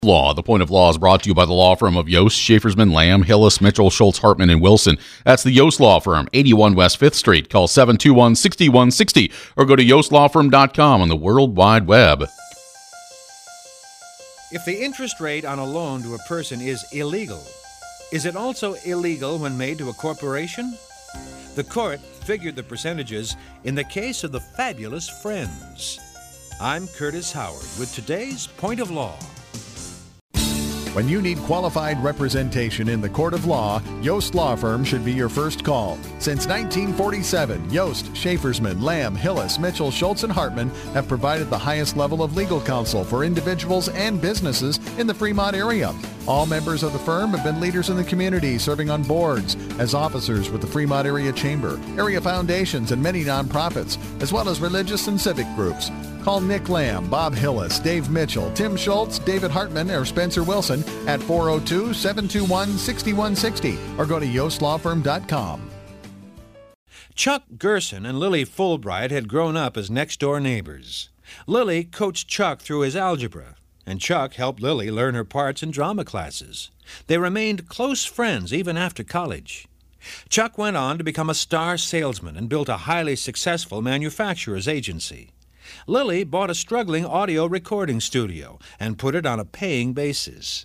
Law. The Point of Law is brought to you by the law firm of Yost, Schaefersman, Lamb, Hillis, Mitchell, Schultz, Hartman, and Wilson. That's the Yost Law Firm, 81 West 5th Street. Call 721-6160 or go to yostlawfirm.com on the World Wide Web. If the interest rate on a loan to a person is illegal, is it also illegal when made to a corporation? The court figured the percentages in the case of the Fabulous Friends. I'm Curtis Howard with today's Point of Law. When you need qualified representation in the court of law, Yost Law Firm should be your first call. Since 1947, Yost, Schaefersman, Lamb, Hillis, Mitchell, Schultz, and Hartman have provided the highest level of legal counsel for individuals and businesses in the Fremont area. All members of the firm have been leaders in the community, serving on boards, as officers with the Fremont Area Chamber, area foundations, and many nonprofits, as well as religious and civic groups. Call Nick Lamb, Bob Hillis, Dave Mitchell, Tim Schultz, David Hartman, or Spencer Wilson at 402-721-6160 or go to yostlawfirm.com. Chuck Gerson and Lily Fulbright had grown up as next-door neighbors. Lily coached Chuck through his algebra, and Chuck helped Lily learn her parts in drama classes. They remained close friends even after college. Chuck went on to become a star salesman and built a highly successful manufacturer's agency. Lily bought a struggling audio recording studio and put it on a paying basis.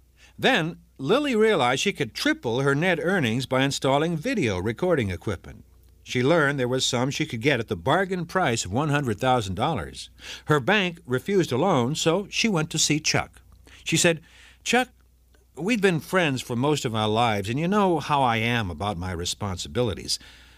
Then, Lily realized she could triple her net earnings by installing video recording equipment. She learned there was some she could get at the bargain price of $100,000. Her bank refused a loan, so she went to see Chuck. She said, "Chuck, we've been friends for most of our lives, and you know how I am about my responsibilities.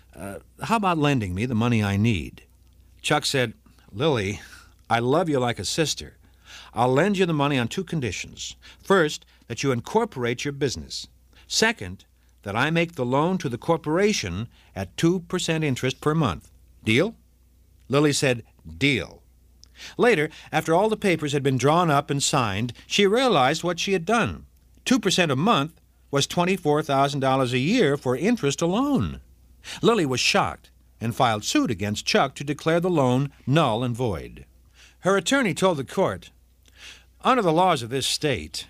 How about lending me the money I need?" Chuck said, "Lily, I love you like a sister. I'll lend you the money on two conditions. First, that you incorporate your business. Second, that I make the loan to the corporation at 2% interest per month. Deal?" Lily said, "Deal." Later, after all the papers had been drawn up and signed, she realized what she had done. 2% a month was $24,000 a year for interest alone. Lily was shocked and filed suit against Chuck to declare the loan null and void. Her attorney told the court, "Under the laws of this state,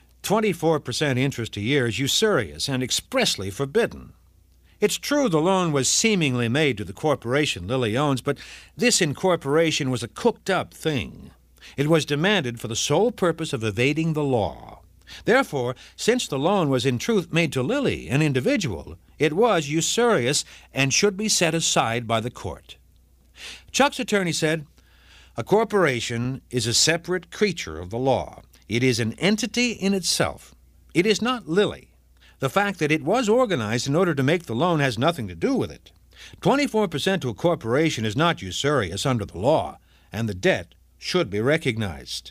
24% interest a year is usurious and expressly forbidden. It's true the loan was seemingly made to the corporation Lily owns, but this incorporation was a cooked-up thing. It was demanded for the sole purpose of evading the law. Therefore, since the loan was in truth made to Lily, an individual, it was usurious and should be set aside by the court." Chuck's attorney said, "A corporation is a separate creature of the law. It is an entity in itself. It is not Lily. The fact that it was organized in order to make the loan has nothing to do with it. 24% to a corporation is not usurious under the law, and the debt should be recognized."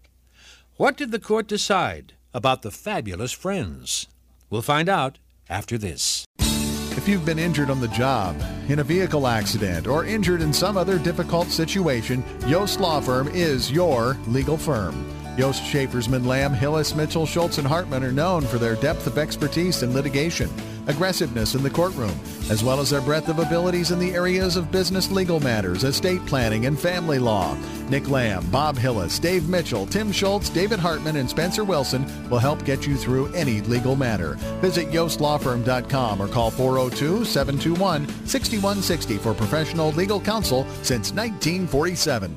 What did the court decide about the Fabulous Friends? We'll find out after this. If you've been injured on the job, in a vehicle accident, or injured in some other difficult situation, Yost Law Firm is your legal firm. Yost, Schaefersman, Lamb, Hillis, Mitchell, Schultz, and Hartman are known for their depth of expertise in litigation, aggressiveness in the courtroom, as well as their breadth of abilities in the areas of business legal matters, estate planning, and family law. Nick Lamb, Bob Hillis, Dave Mitchell, Tim Schultz, David Hartman, and Spencer Wilson will help get you through any legal matter. Visit yostlawfirm.com or call 402-721-6160 for professional legal counsel since 1947.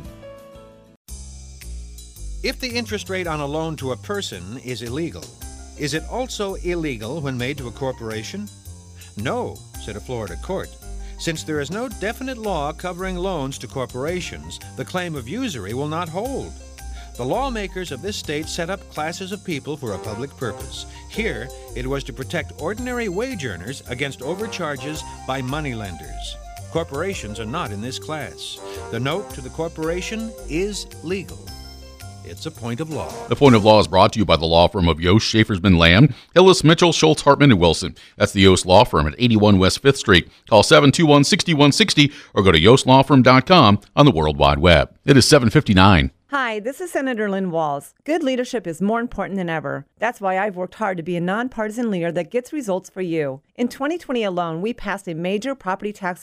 If the interest rate on a loan to a person is illegal, is it also illegal when made to a corporation? No, said a Florida court. Since there is no definite law covering loans to corporations, the claim of usury will not hold. The lawmakers of this state set up classes of people for a public purpose. Here, it was to protect ordinary wage earners against overcharges by moneylenders. Corporations are not in this class. The note to the corporation is legal. It's a point of law. The Point of Law is brought to you by the law firm of Yost, Schaefersman, Lamb, Hillis, Mitchell, Schultz, Hartman, and Wilson. That's the Yost Law Firm at 81 West 5th Street. Call 721-6160 or go to yostlawfirm.com on the World Wide Web. It is 7:59. Hi, this is Senator Lynn Walls. Good leadership is more important than ever. That's why I've worked hard to be a nonpartisan leader that gets results for you. In 2020 alone, we passed a major property tax